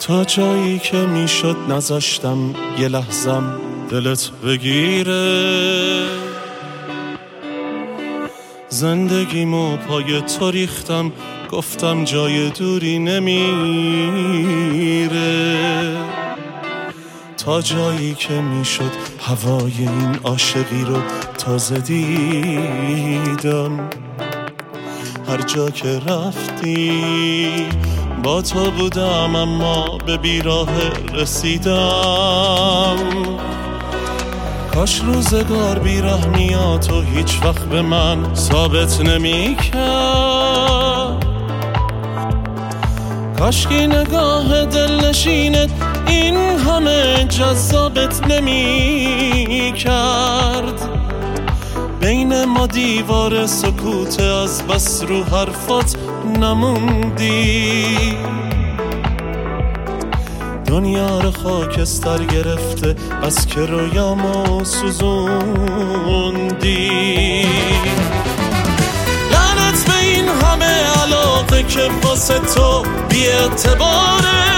تا جایی که میشد نذاشتم یه لحظم دلت بگیره. زندگیمو پای تو ریختم، گفتم جای دوری نمیره. تا جایی که میشد هوای این عاشقی رو تازه دیدم. هر جا که رفتی با تو بودم، اما به بیراه رسیدم. کاش روزگار بیرحمیات و هیچ وقت به من ثابت نمی کرد. کاش که نگاه دلنشینت این همه جذابت نمی کرد. بین ما دیوار سکوت، از بس رو حرفات نموندی. دنیا رو خاکستر گرفته، بس که رویامو سوزوندی. لعنت به این همه علاقه که واسه تو بی اعتباره.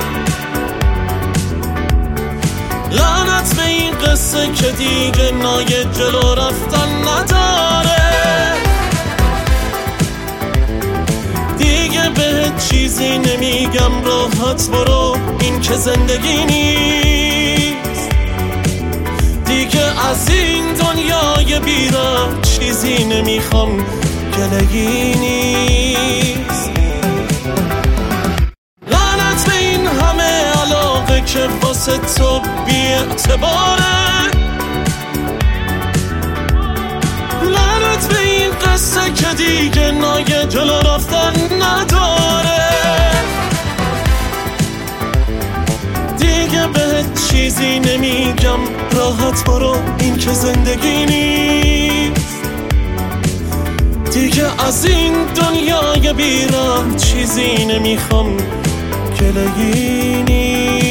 لعنت به این قصه که دیگه نای جلو رفتن نداره. دیگه بهت چیزی نمیگم، راحت برو، این که زندگی نیست. دیگه از این دنیای بیراه چیزی نمیخوام، گلگی نیست. لعنت به این همه علاقه که واسه تو بی اعتباره. لعنت به این قصه که دیگه نای جلو رفتن نداره. دیگه بهت چیزی نمیگم، راحت برو، این که زندگی نیست. دیگه از این دنیای بیراه چیزی نمیخوام، گلگی نیست.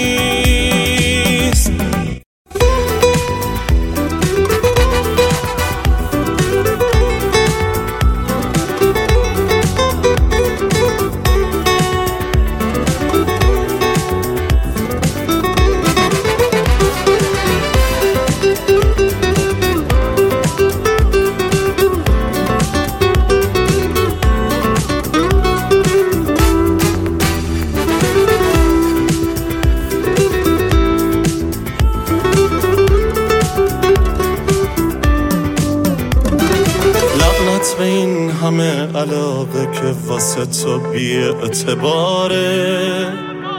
به این همه علاقه که واسه تو بی اعتباره.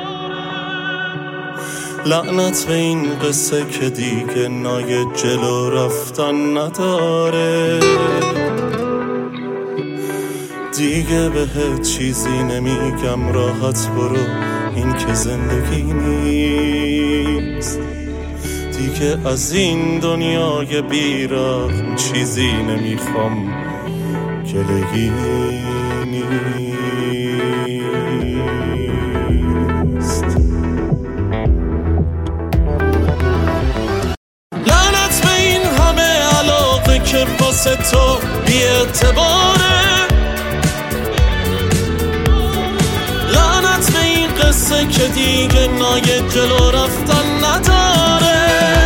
لعنت به این قصه که دیگه نای جلو رفتن نداره. دیگه بهت چیزی نمیگم، راحت برو، این که زندگی نیست. دیگه از این دنیای بیراه چیزی نمیخوام، گلگی نیست. لعنت به این همه علاقه که واسه تو بی اعتباره. لعنت به این قصه که دیگه نای جلو رفتن نداره.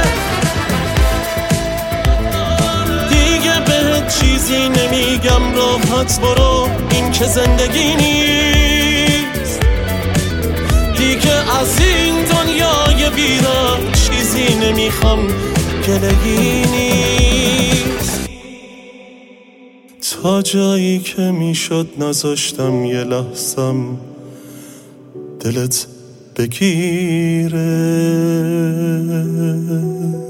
چیزی نمیگم، راحت برو، این که زندگی نیست. دیگه از این دنیای بیراه چیزی نمیخوام، گلگی نیست. تا جایی که میشد نذاشتم یه لحظم دلت بگیره.